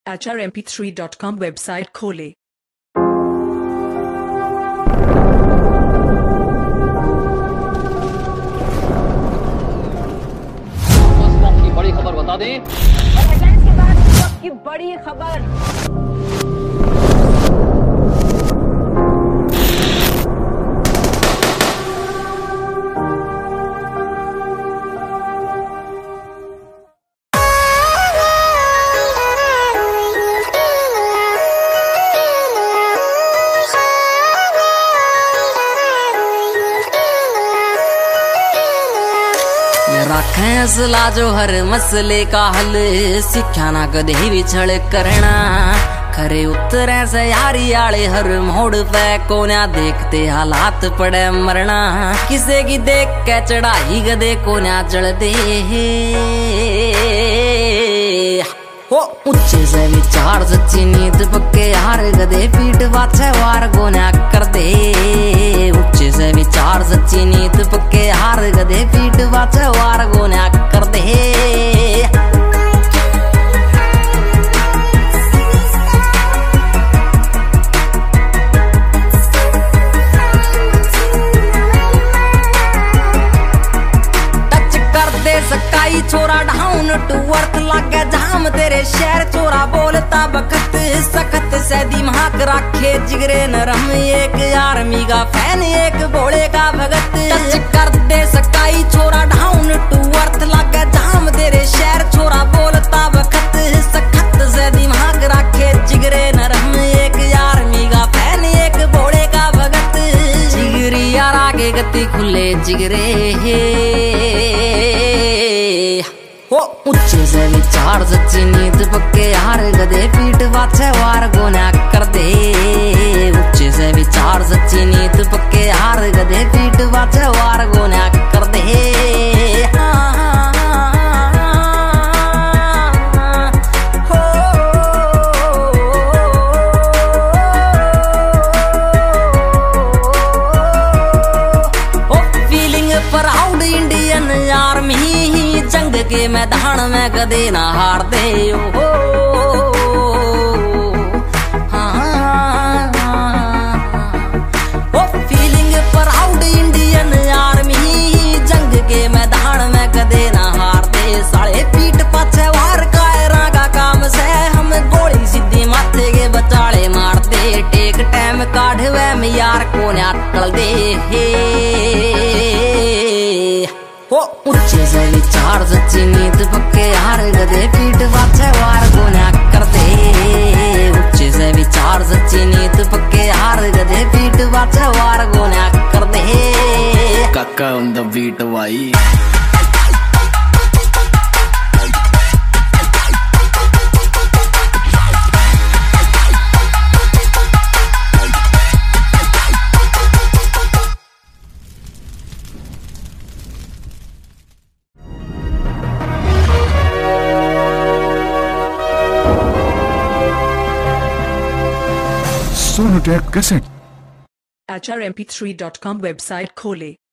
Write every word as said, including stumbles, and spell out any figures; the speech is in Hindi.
H R M P three dot com website खोलें। की बड़ी खबर बता दें। के बाद की बड़ी खबर। राखें असला जो हर मसले का हल, सिक्ख्या ना कदे भी छल करना। खरे उतरे से यारी आले हर मोड़ पे कोन्या देखते हालात पड़े मरना। किसे की देख के चढ़ाई गदे कोन्या चढ़ दे हो। ऊंचे से विचार सच्ची नींद पक्के यार गदे पीठ पाछे वार कोन्या कर दे। ऊंचे से विचार सच्ची नींद पक्के यार गदे पीठ पाछे वार कोन्या कर दे। सकाई छोरा डाउन टू अर्थ लागे जाम तेरे शहर चोरा बोलता बखत सखत से दिमाग रखे जिगरे नरम। एक आर्मी का फैन एक भोले का भगत। टच कर दे सकाई छोरा डाउन टू अर्थ लागे जाम तेरे शहर चोरा बोलता बखत सखत से दिमाग रखे जिगरे नरम। एक आर्मी का फैन एक भोले का भगत। जिगरी यार आगे गति खुले जिगरे हो। ऊंचे से विचार सच्ची नींद पक्के यार गदे पीठ पाछे वार कोन्या कर दे। ऊंचे से विचार सच्ची नींद पक्के यार गदे पीठ पाछे वार कोन्या कर दे। फीलिंग प्राउड इंडियन आर्मी जंग के मैदान में कदे ना हार दे हो। ओ फीलिंग प्राउड इंडियन आर्मी जंग के मैदान में कदे ना हार दे। साले पीठ पाछे वार कायरा का काम से हम गोली सीधी माथे के बचाले मार दे। टेक टाइम काढ़वे में यार को टल दे हो। ऊंचे से विचार सच्ची नींद पक्के यार गदे पीठ पाछे वार कोन्या कर दे। ऊंचे से विचार सच्ची नींद पक्के यार गदे पीठ पाछे वार कोन्या कर दे। काका ऑन द बीट भाई। H R M P three dot com website खोलें।